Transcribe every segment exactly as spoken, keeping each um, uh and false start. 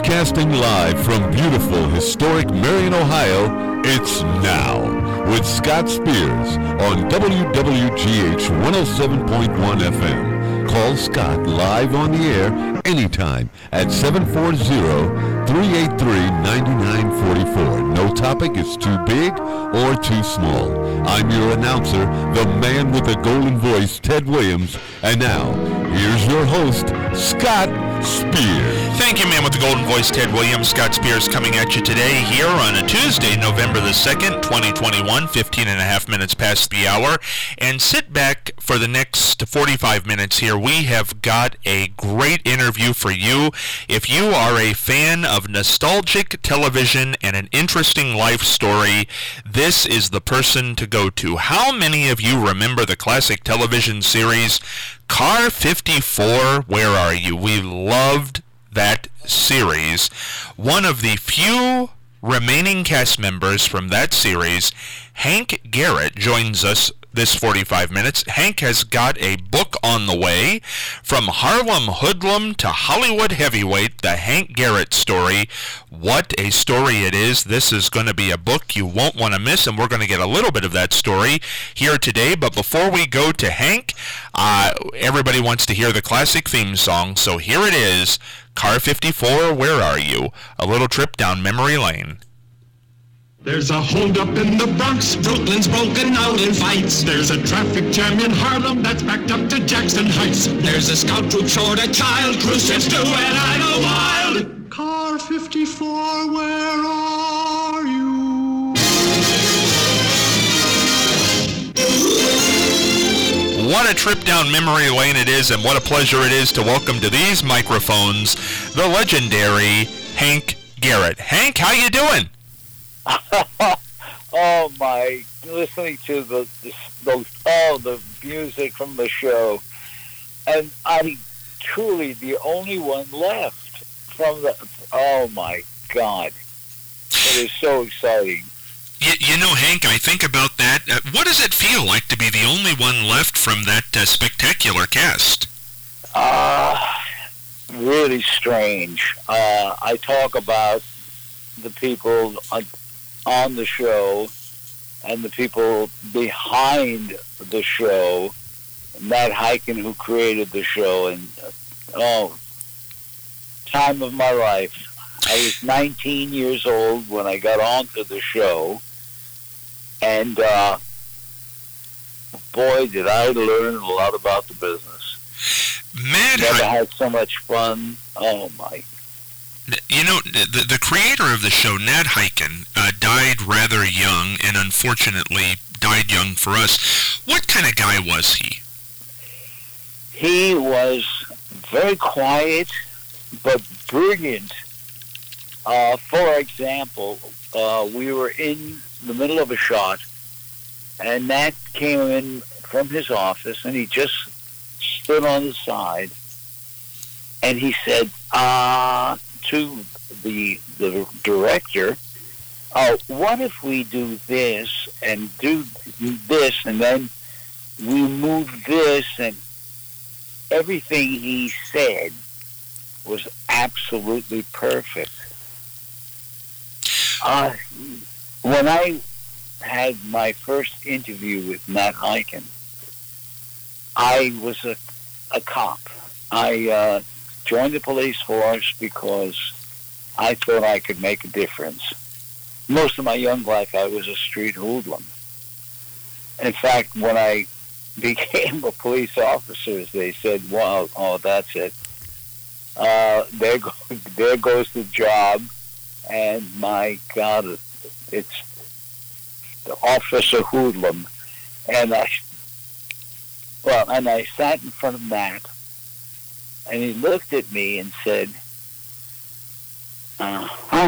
Broadcasting live from beautiful, historic Marion, Ohio, it's Now with Scott Spears on W W G H one oh seven point one F M. Call Scott live on the air anytime at seven four zero, three eight three, nine nine four four. No topic is too big or too small. I'm your announcer, the man with the golden voice, Ted Williams. And now, here's your host, Scott Spears. Thank you, man with the golden voice, Ted Williams. Scott Spears coming at you today here on a Tuesday, November the second, twenty twenty-one, fifteen and a half minutes past the hour. And sit back for the next forty-five minutes here. We have got a great interview for you. If you are a fan of nostalgic television and an interesting life story, this is the person to go to. How many of you remember the classic television series Car fifty-four, Where Are You? We loved that series. One of the few remaining cast members from that series, Hank Garrett, joins us this forty-five minutes. Hank has got a book on the way, From Harlem Hoodlum to Hollywood Heavyweight, the Hank Garrett story. What a story it is. This is going to be a book you won't want to miss, and we're going to get a little bit of that story here today. But before we go to Hank, uh, everybody wants to hear the classic theme song, so here it is, Car fifty-four, Where Are You? A little trip down memory lane. There's a holdup in the Bronx, Brooklyn's broken out in fights. There's a traffic jam in Harlem that's backed up to Jackson Heights. There's a scout troop short a child, cruise ships do and I know wild. Car fifty-four, where are you? What a trip down memory lane it is, and what a pleasure it is to welcome to these microphones the legendary Hank Garrett. Hank, how you doing? Oh my! Listening to the, the those all the music from the show, and I'm truly the only one left from the. Oh my God! It is so exciting. You, you know, Hank, I think about that. Uh, what does it feel like to be the only one left from that uh, spectacular cast? Ah, uh, really strange. Uh, I talk about the people on, on the show and the people behind the show, Matt Hiken, who created the show, and uh, oh, time of my life. I was nineteen years old when I got onto the show, and uh, boy, did I learn a lot about the business. Matt Never Hiken. had so much fun. Oh my! You know, the, the creator of the show, Nat Hiken, uh, died rather young, and unfortunately died young for us. What kind of guy was he? He was very quiet, but brilliant. Uh, for example, uh, we were in the middle of a shot, and Nat came in from his office, and he just stood on the side, and he said, uh, to the the director, oh, what if we do this and do this, and then we move this, and everything he said was absolutely perfect. Uh, when I had my first interview with Matt Hiken, I was a, a cop. I uh, joined the police force because I thought I could make a difference. Most of my young life, I was a street hoodlum. In fact, when I became a police officer, they said, "Well, oh, that's it. Uh, there, go, there goes the job." And my God, it's the officer hoodlum. And I, well, and I sat in front of Matt, and he looked at me and said, "Uh-huh,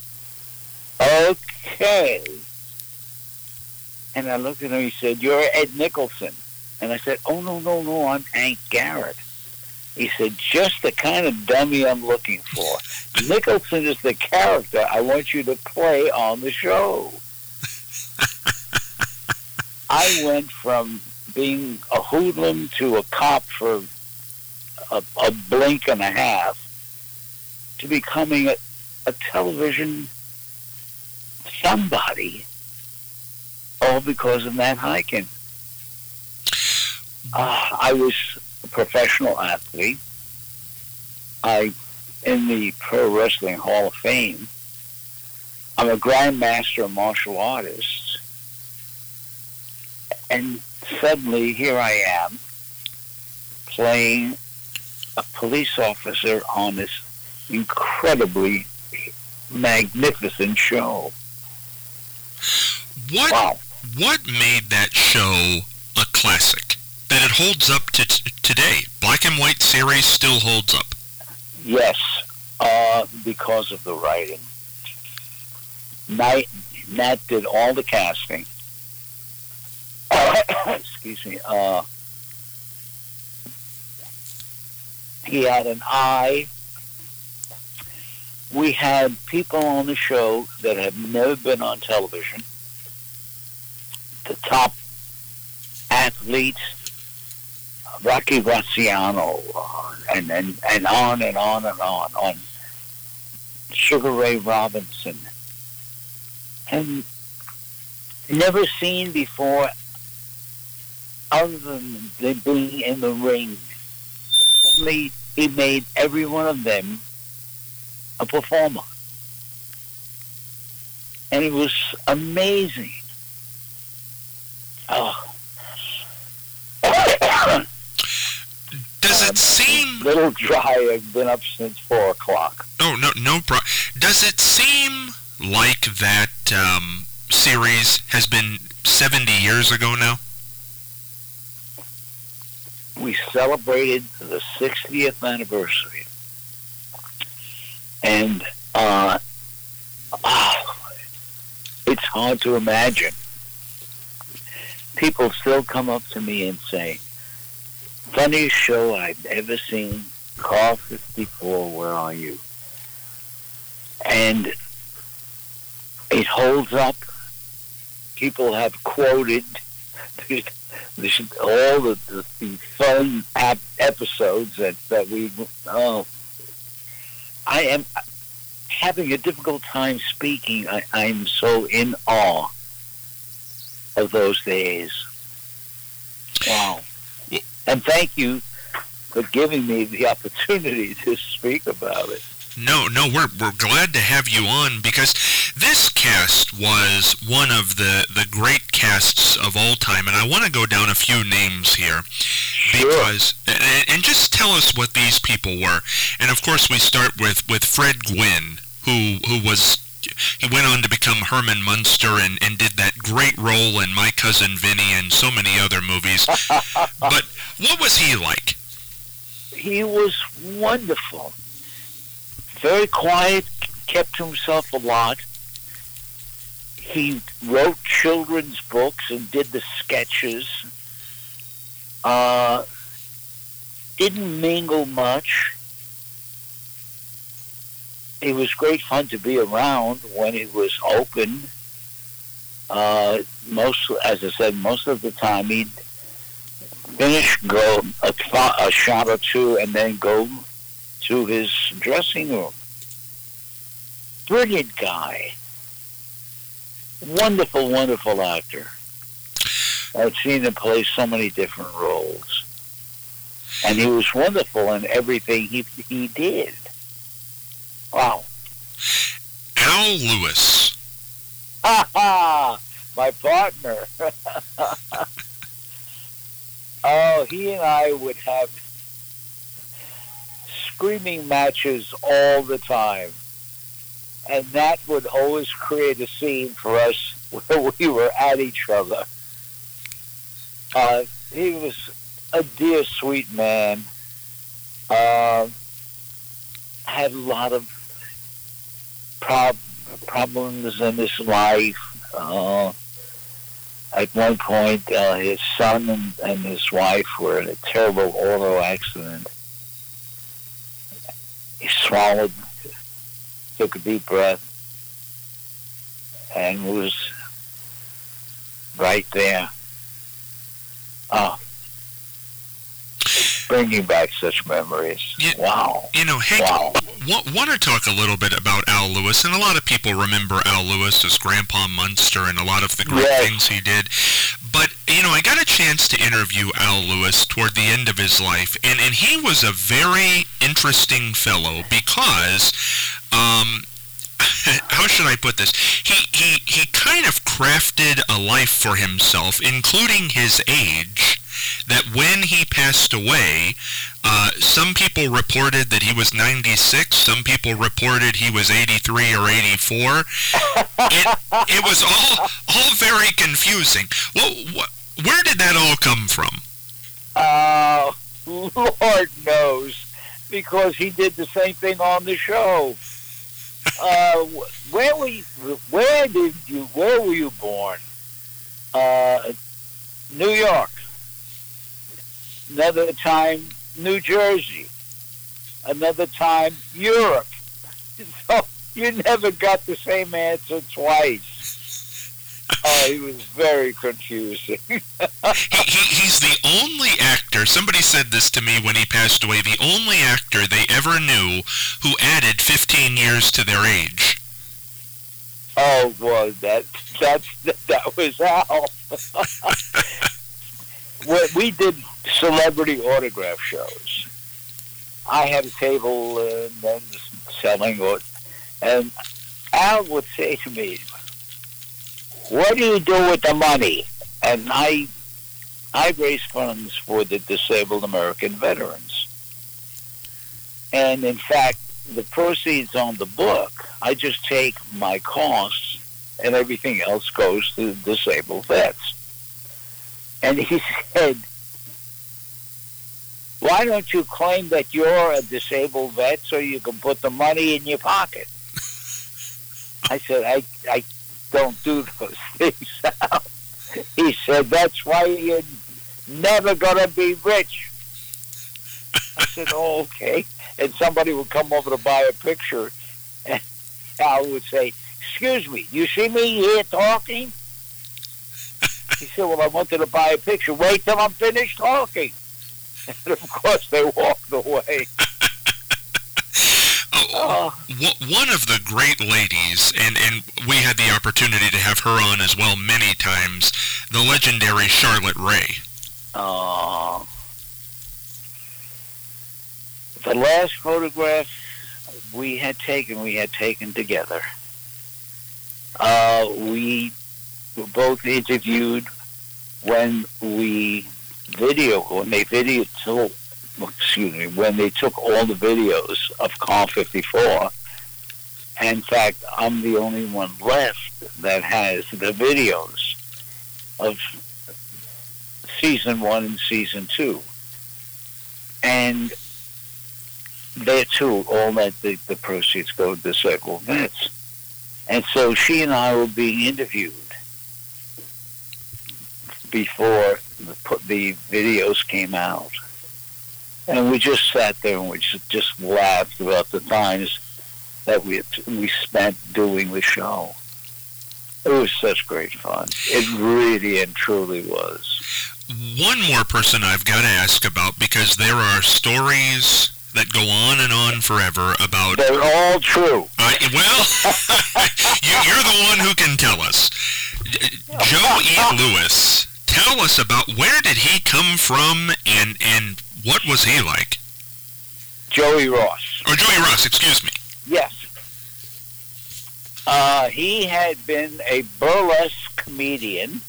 okay." And I looked at him, he said, "You're Ed Nicholson." And I said, "Oh, no, no, no, I'm Hank Garrett." He said, "Just the kind of dummy I'm looking for. Nicholson is the character I want you to play on the show." I went from being a hoodlum to a cop for a, a blink and a half. to becoming a, a television somebody, all because of Matt Hiken. Uh, I was a professional athlete. I, in the Pro Wrestling Hall of Fame, I'm a grandmaster of martial artists. And suddenly, here I am, playing a police officer on this incredibly magnificent show. What, wow. What made that show a classic? That it holds up to t- today? Black and white series still holds up? Yes, uh, because of the writing. Nat, Nat did all the casting. Excuse me. Uh, he had an eye. We had people on the show that have never been on television. The top athletes, Rocky Graziano, uh, and, and, and on and on and on, on Sugar Ray Robinson. And never seen before other than them being in the ring. Suddenly, he made every one of them a performer. And it was amazing. Oh. Does it seem... A little dry. I've been up since four o'clock. Oh, no, no problem. Does it seem like that um, series has been seventy years ago now? We celebrated the sixtieth anniversary. And uh, oh, it's hard to imagine. People still come up to me and say, funniest show I've ever seen, Car fifty-four, where are you? And it holds up. People have quoted all the, the, the fun ap- episodes that, that we... Oh, I am having a difficult time speaking. I, I'm so in awe of those days. Wow. And thank you for giving me the opportunity to speak about it. No, no, we're we're glad to have you on, because this cast was one of the, the great casts of all time, and I want to go down a few names here. Sure. Because, and, and just tell us what these people were. And of course we start with, with Fred Gwynne, who who was, he went on to become Herman Munster and, and did that great role in My Cousin Vinny and so many other movies. But what was he like? He was wonderful. Very quiet, kept to himself a lot. He wrote children's books and did the sketches. Uh, didn't mingle much. It was great fun to be around when it was open. Uh, most, as I said, most of the time he'd finish, go a, a shot or two, and then go to his dressing room. Brilliant guy. Wonderful, wonderful actor. I've seen him play so many different roles. And he was wonderful in everything he he did. Wow. Al Lewis. Ha ha! My partner. Oh, he and I would have screaming matches all the time. And that would always create a scene for us where we were at each other. Uh, he was a dear, sweet man. Uh, had a lot of prob- problems in his life. Uh, at one point, uh, his son and, and his wife were in a terrible auto accident. He swallowed, took a deep breath, and was right there. Oh. bringing back such memories. You, wow. You know, Hank, wow. w- want to talk a little bit about Al Lewis, and a lot of people remember Al Lewis as Grandpa Munster and a lot of the great yes. things he did. But, you know, I got a chance to interview Al Lewis toward the end of his life, and, and he was a very interesting fellow because, um, how should I put this? He, he, he kind of crafted a life for himself, including his age, that when he passed away, uh, some people reported that he was ninety-six, some people reported he was eighty-three or eighty-four. It, it was all all very confusing. Well, wh- where did that all come from? Uh, Lord knows, because he did the same thing on the show. Uh, where were you, where did you, where were you born? Uh, New York. Another time, New Jersey. Another time, Europe. So you never got the same answer twice. Oh, he was very confusing. he, he, he's the only actor, somebody said this to me when he passed away, the only actor they ever knew who added fifteen years to their age. Oh, well, that, that's, that was Al. We did celebrity autograph shows. I had a table uh, and then selling it, and Al would say to me, "What do you do with the money?" And I, I raise funds for the disabled American veterans. And in fact, the proceeds on the book, I just take my costs, and everything else goes to disabled vets. And he said, "Why don't you claim that you're a disabled vet so you can put the money in your pocket?" I said, I, I don't do those things. He said, "That's why you're never going to be rich." I said, "Oh, okay." And somebody would come over to buy a picture, and Al would say, "Excuse me, you see me here talking?" He said, "Well, I wanted to buy a picture." "Wait till I'm finished talking." And of course, they walked away. Oh, uh, one of the great ladies, and, and we had the opportunity to have her on as well many times, the legendary Charlotte Rae. Uh, the last photograph we had taken, we had taken together. Uh, we were both interviewed when we video, when they video took, excuse me, when they took all the videos of Car fifty-four. In fact, I'm the only one left that has the videos of season one and season two. And there too, all that the, the proceeds go to disabled vets. And so she and I were being interviewed before the, the videos came out. And we just sat there and we just, just laughed about the times that we we spent doing the show. It was such great fun. It really and truly was. One more person I've got to ask about, because there are stories that go on and on forever about... They're all true. Uh, well, you, you're the one who can tell us. Joe E. Lewis, tell us about where did he come from and, and what was he like? Joey Ross. Or Joey Ross, excuse me. Yes. Uh, he had been a burlesque comedian.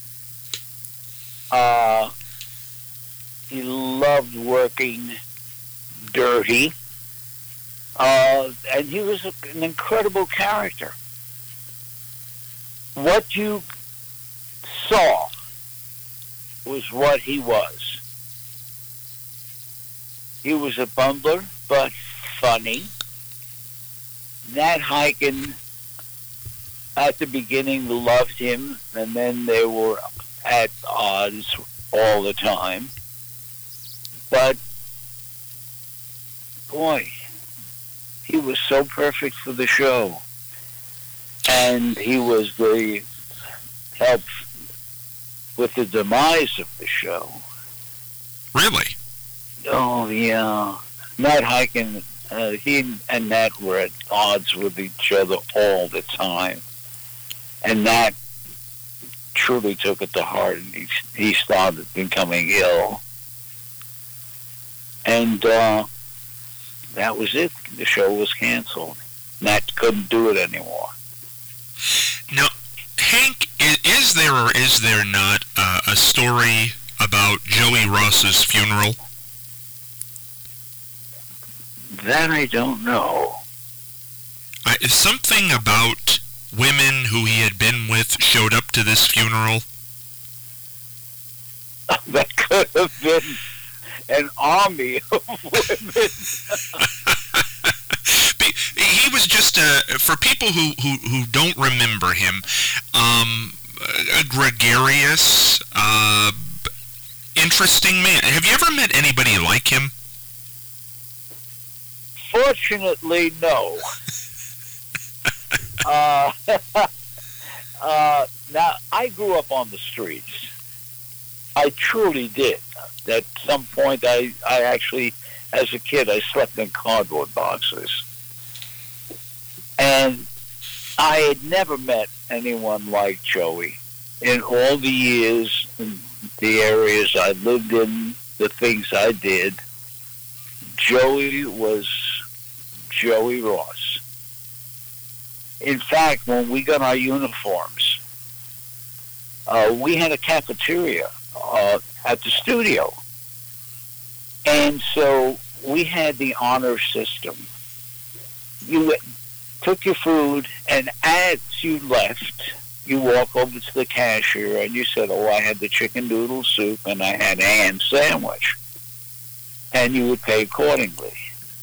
Uh, he loved working dirty. Uh, and he was a, an incredible character. What you saw was what he was. He was a bumbler, but funny. Nat Hiken, at the beginning, loved him, and then they were at odds all the time. But, boy, he was so perfect for the show. And he was the help with the demise of the show. Really? Oh, yeah. Nat Hiken, uh, he and Nat were at odds with each other all the time. And Nat truly took it to heart, and he, he started becoming ill. And uh, that was it. The show was canceled. Nat couldn't do it anymore. Now, Hank, is there or is there not uh, a story about Joey Ross's funeral? That I don't know. Uh, something about women who he had been with showed up to this funeral? That could have been an army of women. He was just, uh, for people who, who, who don't remember him, um, a gregarious, uh, interesting man. Have you ever met anybody like him? Fortunately, no. uh, uh, now, I grew up on the streets. I truly did. At some point, I, I actually, as a kid, I slept in cardboard boxes. And I had never met anyone like Joey. In all the years, in the areas I lived in, the things I did, Joey was Joey Ross. In fact, when we got our uniforms, uh, we had a cafeteria uh, at the studio. And so we had the honor system. You took your food, and as you left, you walk over to the cashier, and you said, oh, I had the chicken noodle soup, and I had a ham sandwich. And you would pay accordingly.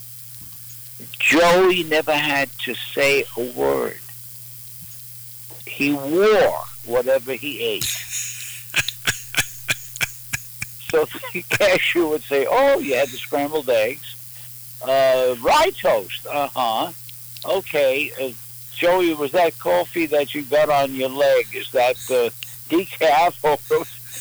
Joey never had to say a word. He wore whatever he ate. So the cashier would say, oh, you had the scrambled eggs. Uh, rye toast. Uh-huh. Okay. Uh, Joey, was that coffee that you got on your leg? Is that uh, decaf? Or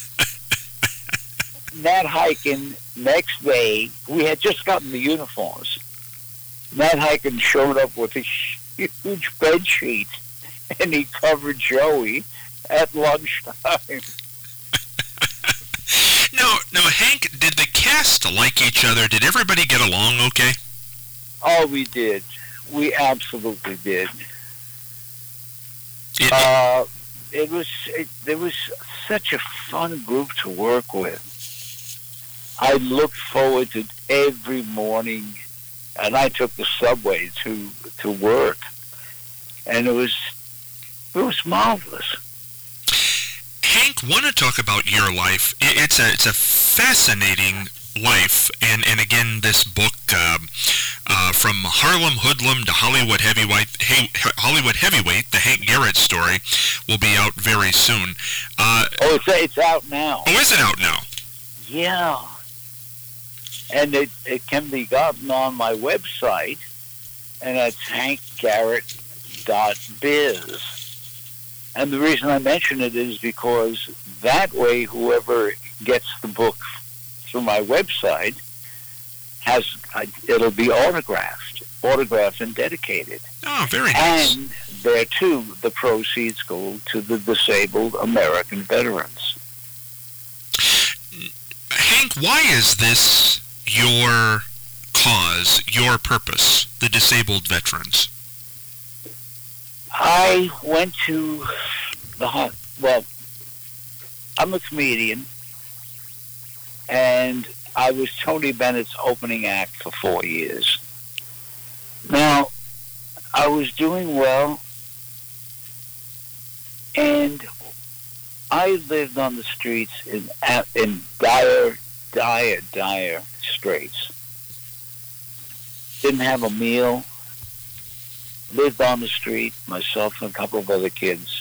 Nat Hiken, next day, we had just gotten the uniforms. Nat Hiken showed up with a huge bed sheet, and he covered Joey at lunchtime. No, no, Hank, did the cast like each other? Did everybody get along okay? Oh, we did. We absolutely did. It, uh, it was it, it was such a fun group to work with. I looked forward to every morning, and I took the subway to to work, and it was it was marvelous. Hank, want to talk about your life? It's a it's a fascinating life, and and again, this book, um, uh, from Harlem Hoodlum to Hollywood Heavyweight, hey, Hollywood Heavyweight, the Hank Garrett story, will be out very soon. Uh, oh, it's it's out now. Oh, is it out now? Yeah, and it it can be gotten on my website, and it's hank garrett dot biz. And the reason I mention it is because that way, whoever gets the book through my website has it'll be autographed, autographed and dedicated. Oh, very nice. And there too, the proceeds go to the disabled American veterans. Hank, why is this your cause, your purpose, the disabled veterans? I went to the, well, I'm a comedian, and I was Tony Bennett's opening act for four years. Now, I was doing well, and I lived on the streets in in dire, dire, dire straits. Didn't have a meal. Lived on the street, myself and a couple of other kids.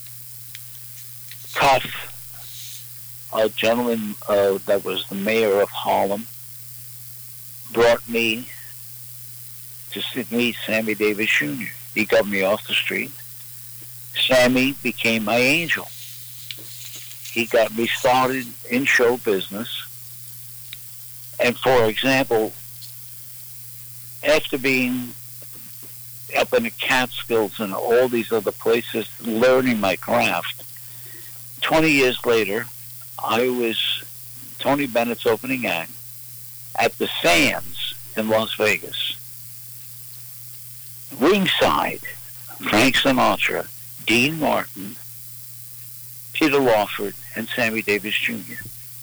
Tough. A gentleman uh, that was the mayor of Harlem brought me to meet Sammy Davis Junior He got me off the street. Sammy became my angel. He got me started in show business. And for example, after being up in the Catskills and all these other places, learning my craft, twenty years later, I was Tony Bennett's opening act at the Sands in Las Vegas. Ringside, Frank Sinatra, Dean Martin, Peter Lawford, and Sammy Davis Junior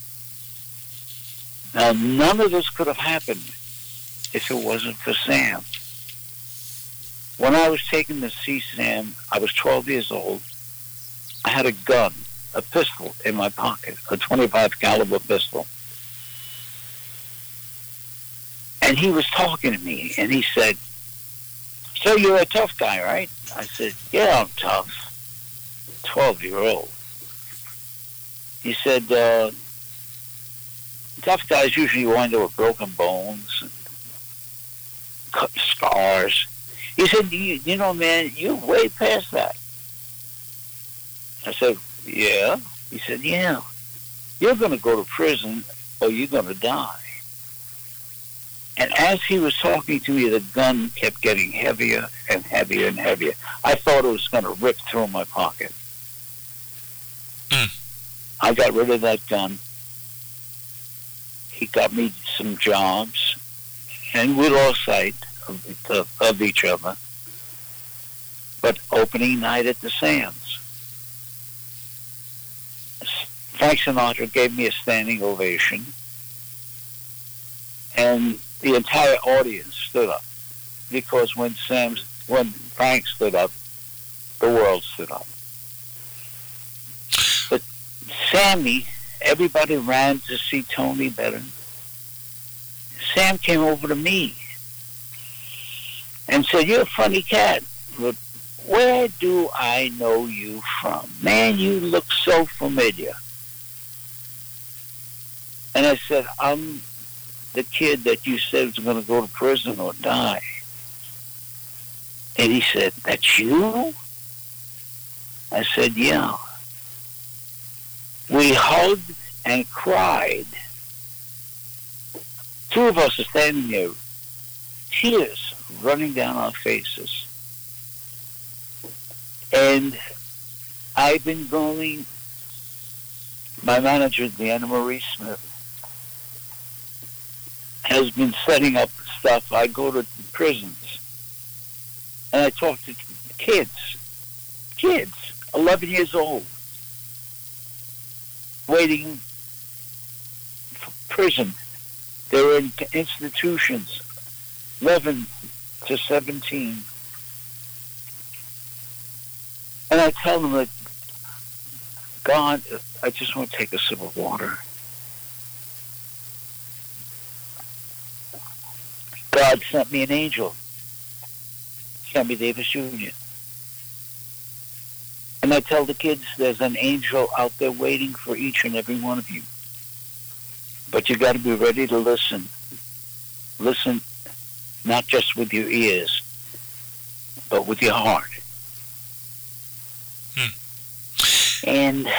Now, none of this could have happened if it wasn't for Sam. When I was taken to see Sam, I was twelve years old. I had a gun, a pistol in my pocket, a twenty-five caliber pistol. And he was talking to me, and he said, "So you're a tough guy, right?" I said, "Yeah, I'm tough." twelve-year-old. He said, uh, tough guys usually wind up with broken bones and cut scars. He said, you, you know, man, you're way past that. I said, yeah. He said, yeah. You're going to go to prison or you're going to die. And as he was talking to me, the gun kept getting heavier and heavier and heavier. I thought it was going to rip through my pocket. Mm. I got rid of that gun. He got me some jobs, and we lost sight of, of, of each other. But opening night at the Sands, Frank Sinatra gave me a standing ovation, and the entire audience stood up, because when Sam's, when Frank stood up, the world stood up. But Sammy, everybody ran to see Tony better. Sam came over to me and said, "You're a funny cat, but where do I know you from? Man, you look so familiar." And I said, "I'm the kid that you said was going to go to prison or die." And he said, "That's you?" I said, "Yeah." We hugged and cried. Two of us are standing there, tears running down our faces. And I've been going, my manager, Deanna Marie Smith, has been setting up stuff. I go to prisons and I talk to kids, kids, eleven years old, waiting for prison. They're in institutions, eleven to seventeen. And I tell them that, God, I just want to take a sip of water. God sent me an angel, Sammy Davis Junior And I tell the kids there's an angel out there waiting for each and every one of you. But you got to be ready to listen. Listen not just with your ears, but with your heart. Hmm. And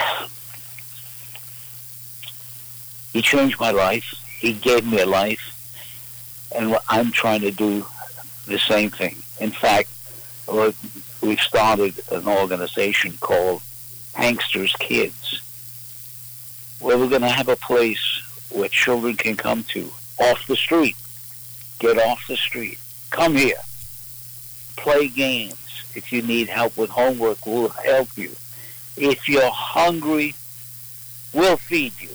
he changed my life. He gave me a life. And I'm trying to do the same thing. In fact, we've started an organization called Hanksters Kids, where we're going to have a place where children can come to, off the street. Get off the street. Come here. Play games. If you need help with homework, we'll help you. If you're hungry, we'll feed you.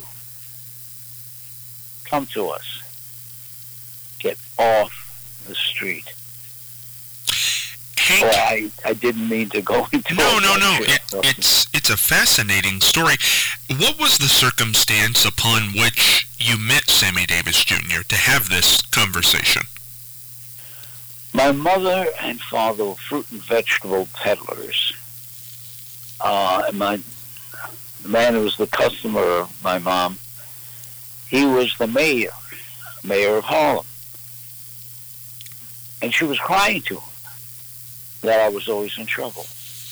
Come to us. Get off the street. Hank, oh, I, I didn't mean to go into no, no, no. It, it's it's a fascinating story. What was the circumstance upon which you met Sammy Davis Junior to have this conversation? My mother and father were fruit and vegetable peddlers. Uh, and my the man who was the customer of my mom, he was the mayor, mayor of Harlem. And she was crying to him that I was always in trouble.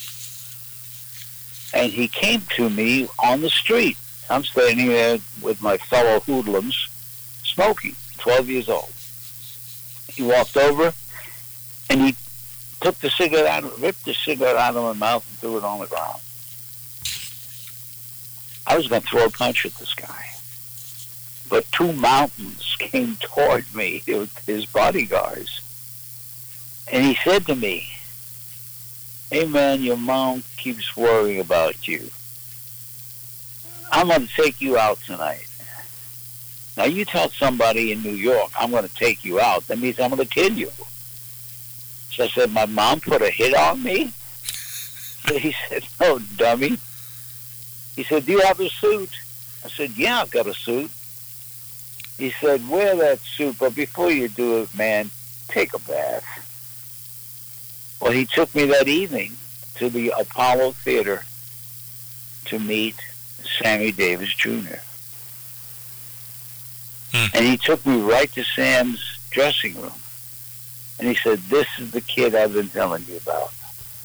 And he came to me on the street. I'm standing there with my fellow hoodlums, smoking. twelve years old. He walked over, and he took the cigarette out, ripped the cigarette out of my mouth and threw it on the ground. I was going to throw a punch at this guy. But two mountains came toward me, his bodyguards. And he said to me, "Hey man, your mom keeps worrying about you. I'm going to take you out tonight. Now you tell somebody in New York, I'm going to take you out. That means I'm going to kill you." So I said, "My mom put a hit on me?" So he said, "No, dummy." He said, "Do you have a suit?" I said, "Yeah, I've got a suit." He said, "Wear that suit, but before you do it, man, take a bath." Well, he took me that evening to the Apollo Theater to meet Sammy Davis Junior Hmm. And he took me right to Sam's dressing room. And he said, "This is the kid I've been telling you about."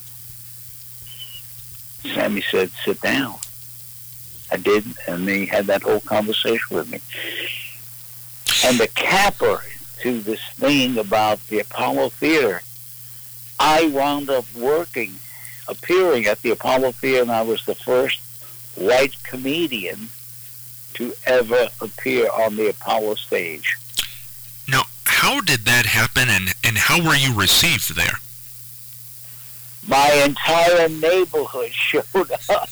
Sammy said, "Sit down." I did, and he had that whole conversation with me. And the capper to this thing about the Apollo Theater, I wound up working, appearing at the Apollo Theater, and I was the first white comedian to ever appear on the Apollo stage. Now, how did that happen, and, and how were you received there? My entire neighborhood showed up.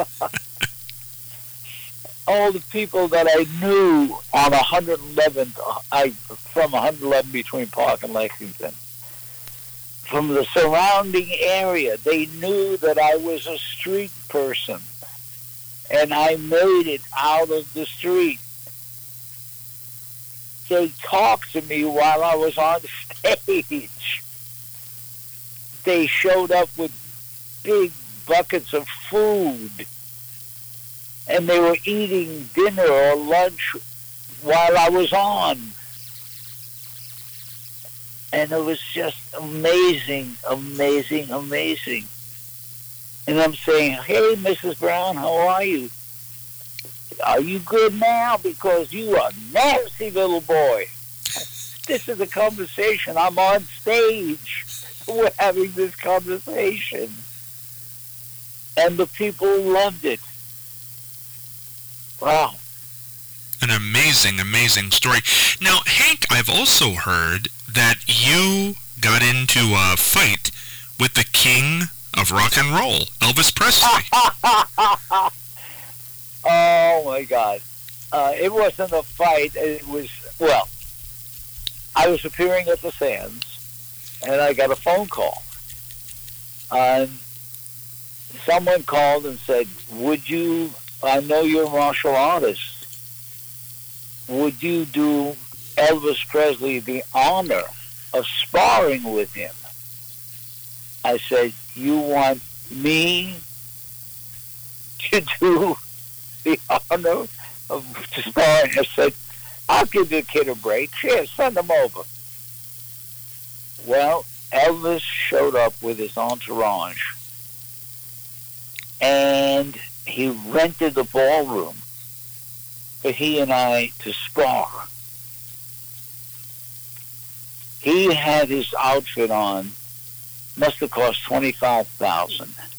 All the people that I knew on one hundred eleventh, I from one hundred eleventh between Park and Lexington, from the surrounding area, they knew that I was a street person, and I made it out of the street. They talked to me while I was on stage. They showed up with big buckets of food, and they were eating dinner or lunch while I was on. And it was just amazing, amazing, amazing. And I'm saying, "Hey, Missus Brown, how are you? Are you good now? Because you are a nasty little boy." This is a conversation. I'm on stage. We're having this conversation. And the people loved it. Wow. An amazing, amazing story. Now, Hank, I've also heard that you got into a fight with the king of rock and roll, Elvis Presley. Oh, my God. Uh, it wasn't a fight. It was, well, I was appearing at the Sands, and I got a phone call. And someone called and said, "Would you, I know you're a martial artist, would you do Elvis Presley the honor of sparring with him?" I said, "You want me to do the honor of sparring?" I said, "I'll give the kid a break. Here, send him over." Well, Elvis showed up with his entourage, and he rented the ballroom for he and I to spar. He had his outfit on, must have cost twenty-five thousand dollars.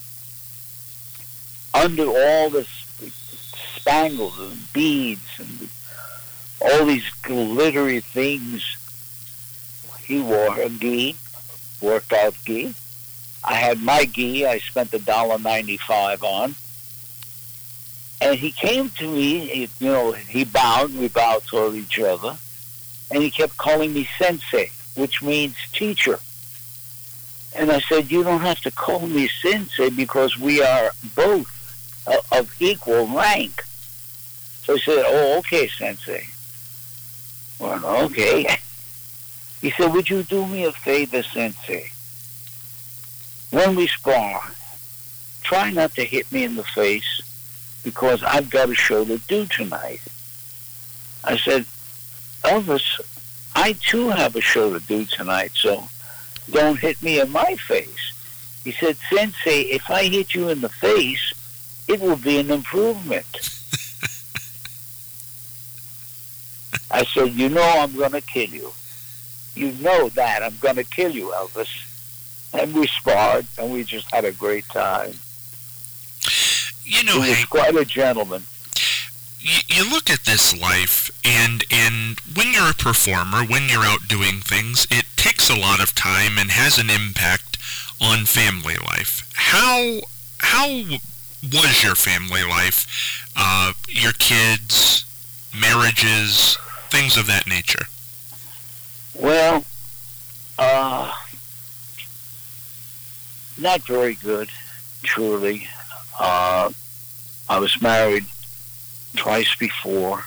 Under all the spangles and beads and all these glittery things, he wore a gi, workout gi. I had my gi I spent a dollar ninety-five on. And he came to me, he, you know, he bowed, we bowed toward each other, and he kept calling me sensei, which means teacher. And I said, "You don't have to call me sensei because we are both uh, of equal rank." So he said, "Oh, okay, sensei." Well, okay. He said, "Would you do me a favor, sensei? When we spar, try not to hit me in the face because I've got a show to do tonight." I said, "Elvis, I too have a show to do tonight, so don't hit me in my face." He said, "Sensei, if I hit you in the face, it will be an improvement." I said, you know I'm going to kill you. You know that. I'm going to kill you, Elvis. And we sparred, and we just had a great time. You know, he was Hank, quite a gentleman. You, you look at this life, and, and when you're a performer, when you're out doing things, it takes a lot of time and has an impact on family life. How how was your family life? Uh, your kids, marriages, things of that nature? Well, uh, not very good, truly. Uh, I was married twice before.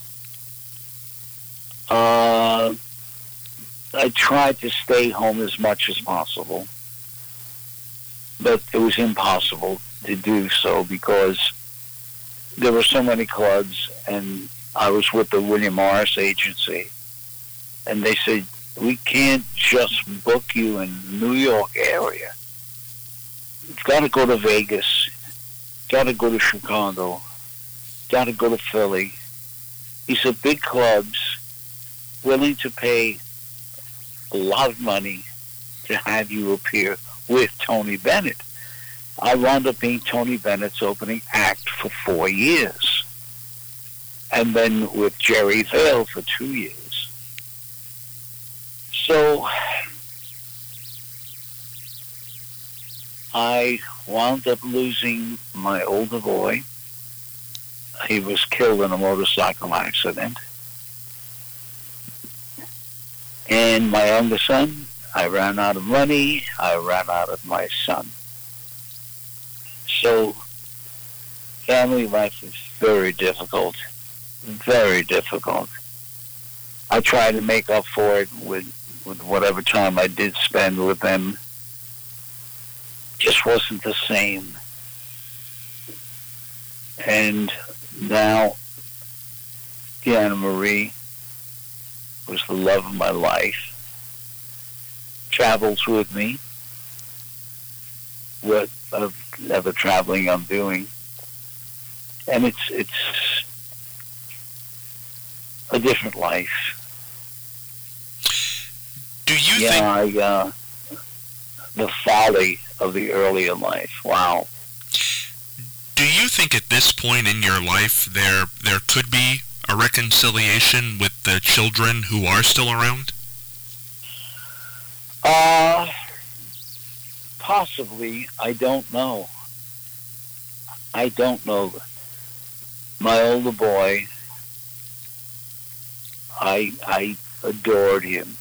Uh, I tried to stay home as much as possible, but it was impossible to do so because there were so many clubs, and I was with the William Morris agency, and they said, we can't just book you in the New York area. You've got to go to Vegas, got to go to Chicago, got to go to Philly. He said, big clubs willing to pay a lot of money to have you appear with Tony Bennett. I wound up being Tony Bennett's opening act for four years. And then with Jerry Vale for two years. So I wound up losing my older boy. He was killed in a motorcycle accident. And my younger son, I ran out of money. I ran out of my son. So family life is very difficult. Very difficult. I try to make up for it with, with whatever time I did spend with them. Just wasn't the same. And now, Deanna Marie was the love of my life. Travels with me. Whatever traveling I'm doing. And it's it's a different life. Do you yeah, think... I, uh, the folly of the earlier life. Wow. Do you think at this point in your life there there could be a reconciliation with the children who are still around? Uh, possibly. I don't know. I don't know. My older boy, I I adored him.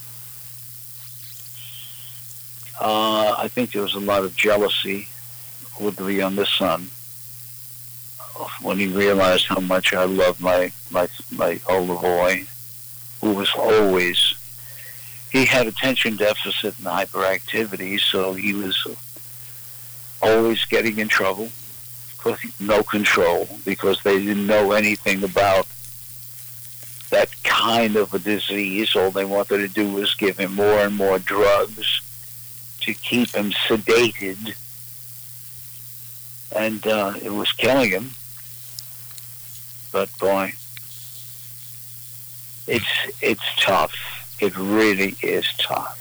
Uh, I think there was a lot of jealousy with the younger son when he realized how much I loved my, my, my older boy, who was always, he had attention deficit and hyperactivity, so he was always getting in trouble, no control, because they didn't know anything about that kind of a disease. All they wanted to do was give him more and more drugs to keep him sedated, and uh, it was killing him. But boy, it's it's tough. It really is tough.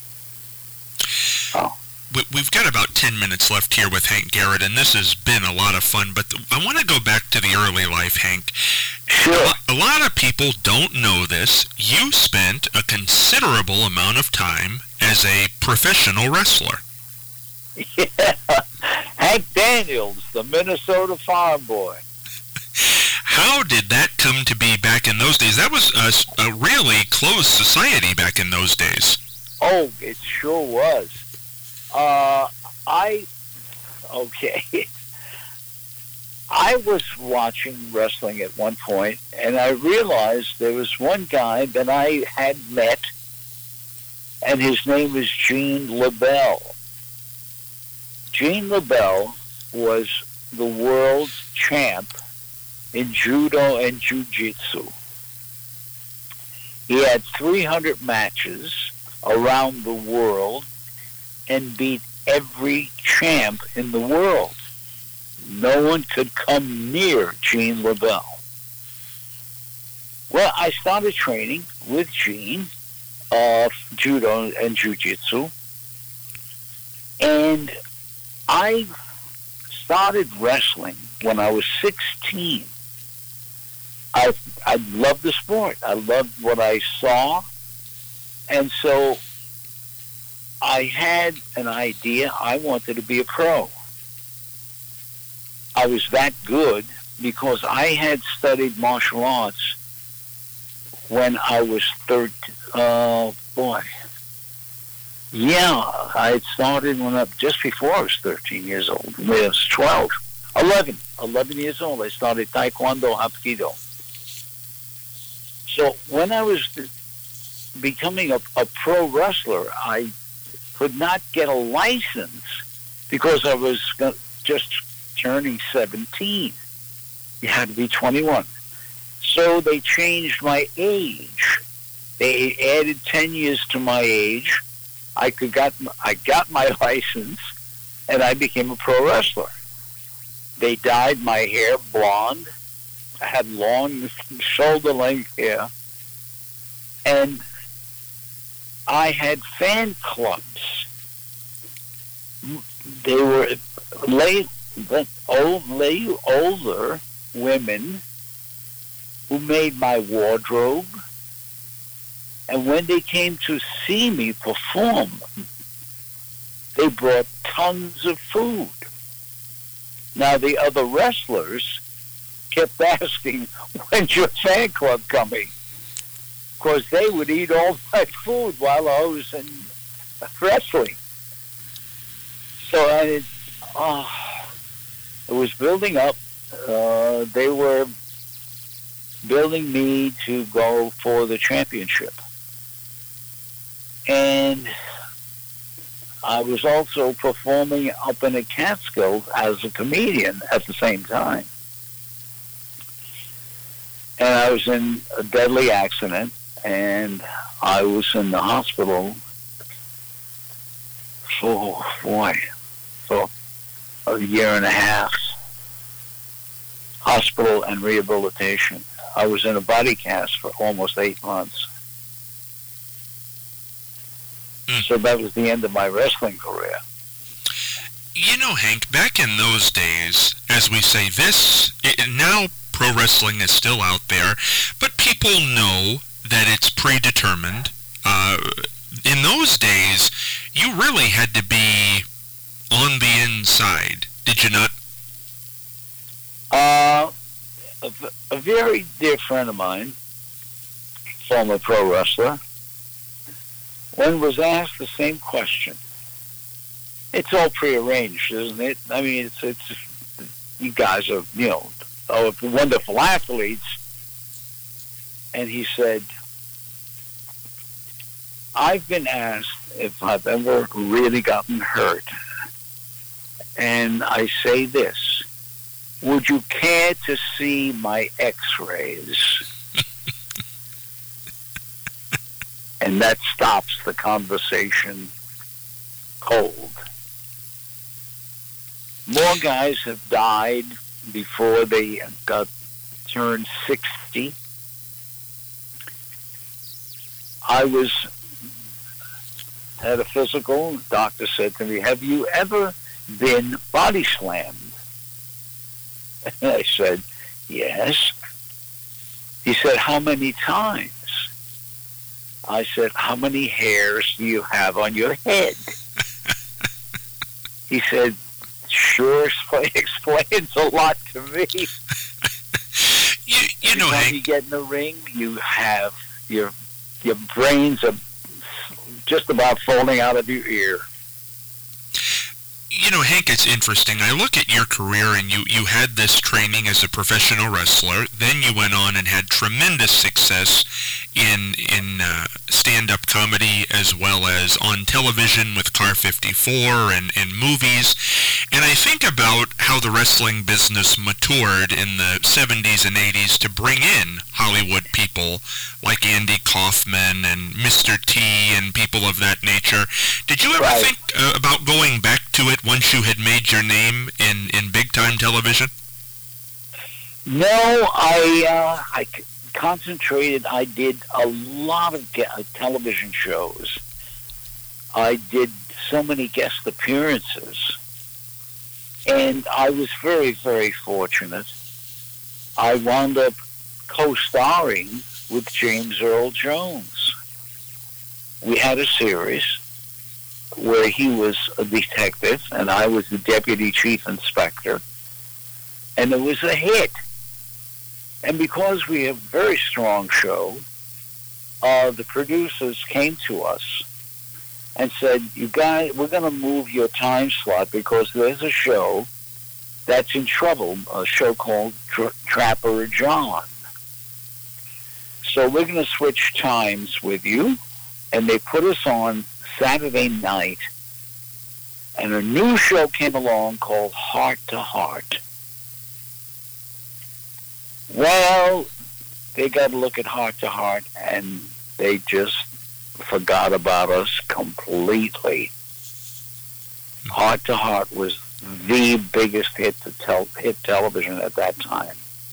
Oh. We've got about ten minutes left here with Hank Garrett, and this has been a lot of fun, but I want to go back to the early life, Hank. Sure. A lot of people don't know this. You spent a considerable amount of time as a professional wrestler. Yeah. Hank Daniels, the Minnesota farm boy. How did that come to be back in those days? That was a, a really closed society back in those days. Oh, it sure was. Uh, I, okay. I was watching wrestling at one point, and I realized there was one guy that I had met, and his name was Gene LaBelle. Gene LaBelle was the world champ in judo and jiu-jitsu. He had three hundred matches around the world and beat every champ in the world. No one could come near Gene LaBelle. Well, I started training with Gene, uh, judo and jiu-jitsu, and I started wrestling when I was sixteen. I I loved the sport. I loved what I saw, and so I had an idea. I wanted to be a pro. I was that good because I had studied martial arts when I was thirteen. Uh, boy. Yeah, I had started when I, just before I was thirteen years old. When I was twelve. eleven. eleven years old, I started Taekwondo Hapkido. So when I was becoming a, a pro wrestler, I could not get a license because I was just turning seventeen. You had to be twenty-one. So they changed my age. They added ten years to my age. I could got I got my license, and I became a pro wrestler. They dyed my hair blonde. I had long shoulder-length hair, and I had fan clubs. They were late, old, late, older women who made my wardrobe. And when they came to see me perform, they brought tons of food. Now, the other wrestlers kept asking, when's your fan club coming? Because they would eat all my food while I was in wrestling. So I, oh, it was building up. Uh, they were building me to go for the championship. And I was also performing up in a Catskills as a comedian at the same time. And I was in a deadly accident, and I was in the hospital for, boy, for a year and a half. Hospital and rehabilitation. I was in a body cast for almost eight months. Mm. So that was the end of my wrestling career. You know, Hank, back in those days, as we say, this, it, now pro wrestling is still out there, but people know that it's predetermined. Uh, in those days, you really had to be on the inside, did you not? Uh, a, a very dear friend of mine, former pro wrestler, when was asked the same question. It's all prearranged, isn't it? I mean, it's it's you guys are, you know, are wonderful athletes. And he said, I've been asked if I've ever really gotten hurt. And I say this, would you care to see my x-rays? And that stops the conversation cold. More guys have died before they got turned sixty. I was at a physical. The doctor said to me, have you ever been body slammed? And I said, yes. He said, how many times? I said, how many hairs do you have on your head? He said, sure explains a lot to me. You, you know, Every time Hank, you get in the ring, you have your your brains are just about falling out of your ear. You know, Hank, it's interesting. I look at your career, and you, you had this training as a professional wrestler. Then you went on and had tremendous success in in uh, stand-up comedy as well as on television with Car fifty-four and in movies. And I think about how the wrestling business matured in the seventies and eighties to bring in Hollywood people like Andy Kaufman and Mister T and people of that nature. Did you ever Right. think uh, about going back to it once you had made your name in, in big-time television? No, I uh, I concentrated. I did a lot of ge- television shows. I did so many guest appearances. And I was very, very fortunate. I wound up co-starring with James Earl Jones. We had a series where he was a detective and I was the deputy chief inspector. And it was a hit. And because we have a very strong show, uh, the producers came to us and said, you guys, we're going to move your time slot because there's a show that's in trouble, a show called Tra- Trapper John. So we're going to switch times with you. And they put us on Saturday night. And a new show came along called Heart to Heart. Well, they got a look at Heart to Heart, and they just forgot about us completely. Heart to Heart was the biggest hit to tel- hit television at that time.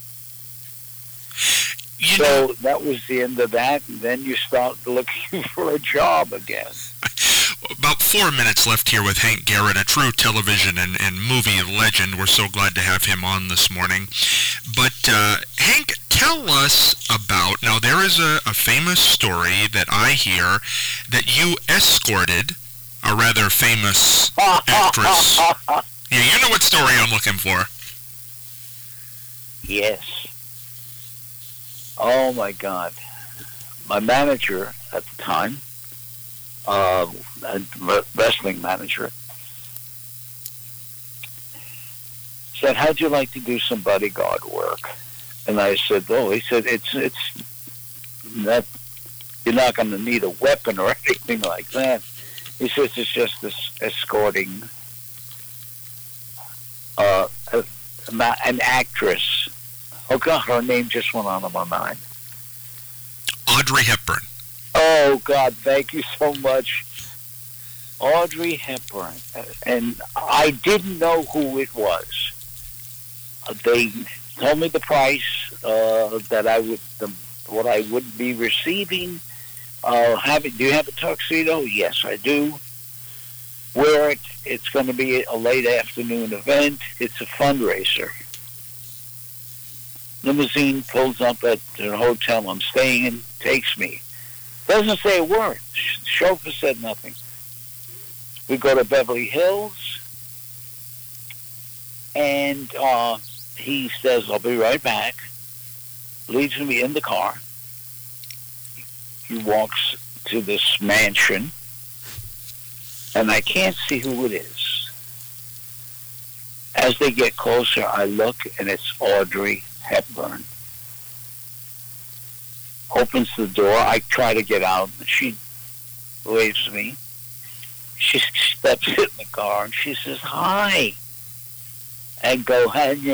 You so know, that was the end of that, and then you start looking for a job again. about four minutes left here with Hank Garrett, a true television and, and movie legend. We're so glad to have him on this morning. But, uh, Hank, tell us about, now there is a, a famous story that I hear that you escorted a rather famous actress. Yeah, you know what story I'm looking for. Yes. Oh, my God. My manager at the time, uh, a wrestling manager, said, how'd you like to do some bodyguard work? And I said, oh, he said, it's, it's not, you're not going to need a weapon or anything like that. He says, it's just this escorting uh, a, an actress. Oh, God, her name just went out of my mind. Audrey Hepburn. Oh, God, thank you so much. Audrey Hepburn. And I didn't know who it was. They told me the price uh, that I would, the, what I would be receiving. Uh, have it, do you have a tuxedo? Yes, I do. Wear it. It's going to be a late afternoon event. It's a fundraiser. Limousine pulls up at the hotel I'm staying in, takes me. Doesn't say a word. The chauffeur said nothing. We go to Beverly Hills, and uh, he says, I'll be right back. Leaves me in the car. He walks to this mansion, and I can't see who it is. As they get closer, I look, and it's Audrey Hepburn. Opens the door. I try to get out. She waves me. She steps in the car, and she says, hi. I go,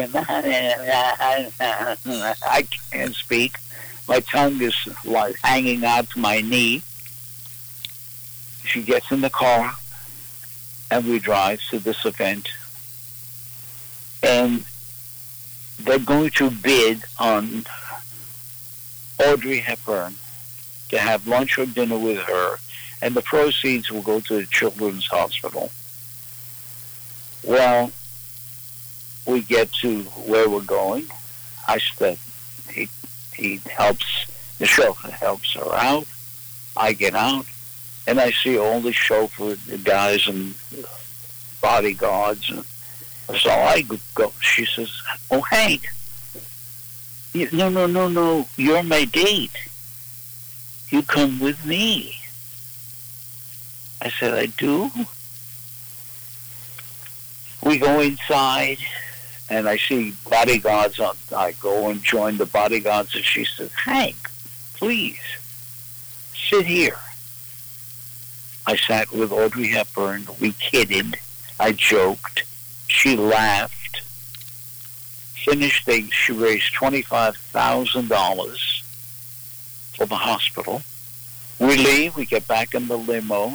I can't speak. My tongue is like hanging out to my knee. She gets in the car, and we drive to this event. And they're going to bid on Audrey Hepburn to have lunch or dinner with her, and the proceeds will go to the Children's Hospital. Well, we get to where we're going. I said, he, he helps, the chauffeur helps her out. I get out, and I see all the chauffeur, the guys and bodyguards. And so I go, she says, oh, Hank, you, no, no, no, no, you're my date. You come with me. I said, I do? We go inside, and I see bodyguards. On, I go and join the bodyguards, and she says, Hank, please, sit here. I sat with Audrey Hepburn. We kidded. I joked. She laughed. Finished, they, she raised twenty-five thousand dollars for the hospital. We leave. We get back in the limo.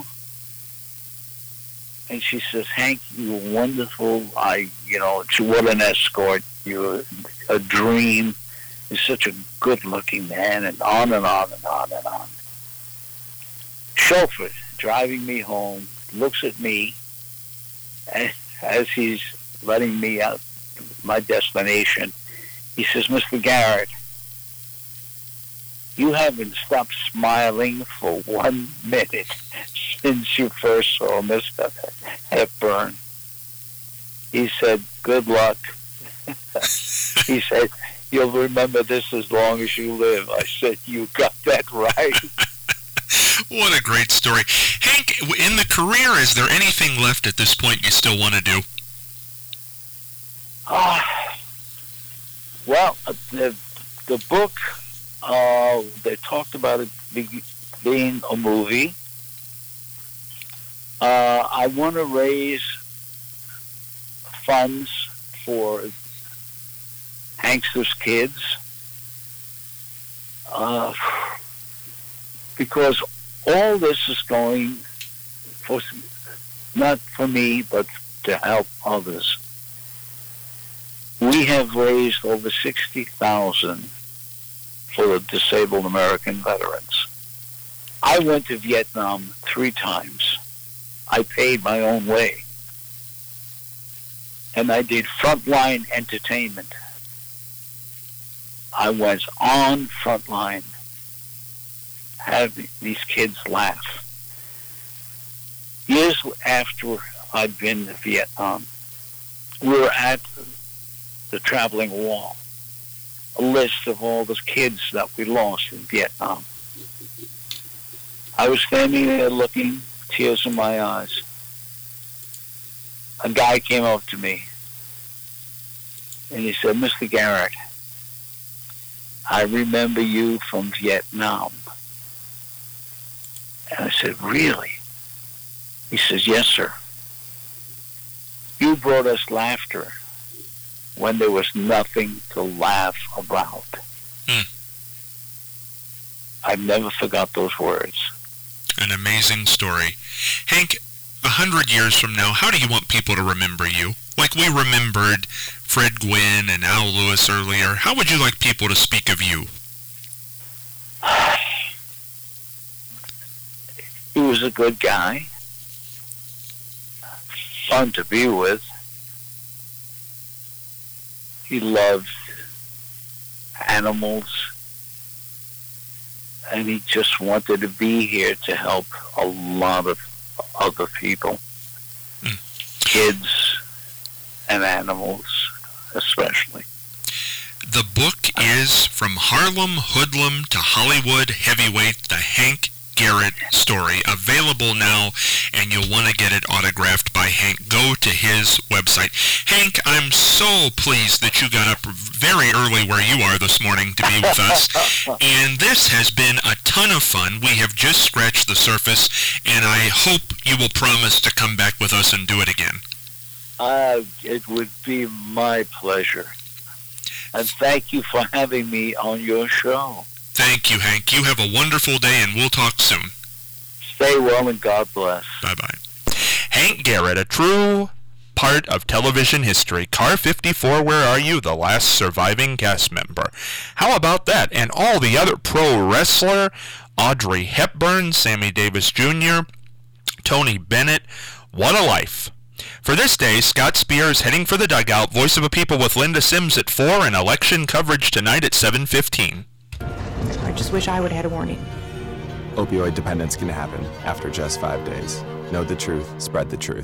And she says, Hank, you're wonderful. I, you know, what an escort. You're a dream. He's such a good-looking man, and on and on and on and on. Chauffeur driving me home looks at me and as he's letting me out my destination. He says, "Mister Garrett, you haven't stopped smiling for one minute since you first saw Mister Hepburn." He said, "Good luck." He said, "You'll remember this as long as you live." I said, "You got that right." What a great story. Hank, in the career, is there anything left at this point you still want to do? Uh, well, the, the book, uh, they talked about it be, being a movie. Uh, I want to raise funds for Hankster's kids. Uh, because all this is going for, not for me, but to help others. We have raised over sixty thousand for the disabled American veterans. I went to Vietnam three times. I paid my own way. And I did frontline entertainment. I was on frontline, having these kids laugh. Years after I'd been to Vietnam, we were at the traveling wall, a list of all the kids that we lost in Vietnam. I was standing there looking, tears in my eyes. A guy came up to me and he said, "Mister Garrett, I remember you from Vietnam." And I said, "Really?" He says, "Yes, sir. You brought us laughter when there was nothing to laugh about." Hmm. I've never forgot those words. An amazing story. Hank, a hundred years from now, how do you want people to remember you? Like we remembered Fred Gwynne and Al Lewis earlier. How would you like people to speak of you? He was a good guy. Fun to be with. He loved animals. And he just wanted to be here to help a lot of other people. Mm. Kids and animals especially. The book is From Harlem Hoodlum to Hollywood Heavyweight, the Hank Garrett Story, available now, and you'll want to get it autographed by Hank. Go to his website. Hank, I'm so pleased that you got up very early where you are this morning to be with us, and this has been a ton of fun. We have just scratched the surface, and I hope you will promise to come back with us and do it again. Uh, it would be my pleasure. And thank you for having me on your show. Thank you, Hank. You have a wonderful day, and we'll talk soon. Stay well, and God bless. Bye-bye. Hank Garrett, a true part of television history. Car fifty-four, Where Are You?, the last surviving cast member. How about that? And all the other pro wrestler, Audrey Hepburn, Sammy Davis Junior, Tony Bennett. What a life. For this day, Scott Spears heading for the dugout, Voice of a People with Linda Sims at four, and election coverage tonight at seven fifteen. I just wish I would have had a warning. Opioid dependence can happen after just five days. Know the truth, spread the truth.